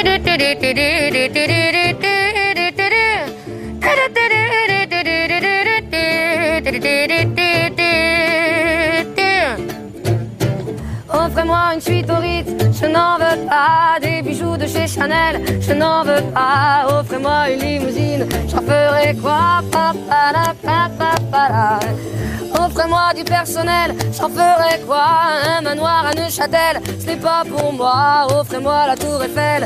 Offrez-moi une suite au Ritz, je n'en veux pas. Des bijoux de chez Chanel, je n'en veux pas. Offrez-moi une limousine, j'en ferai quoi? Offrez-moi du personnel, j'en ferai quoi? Un manoir à Neuchâtel, ce n'est pas pour moi. Offrez-moi la tour Eiffel,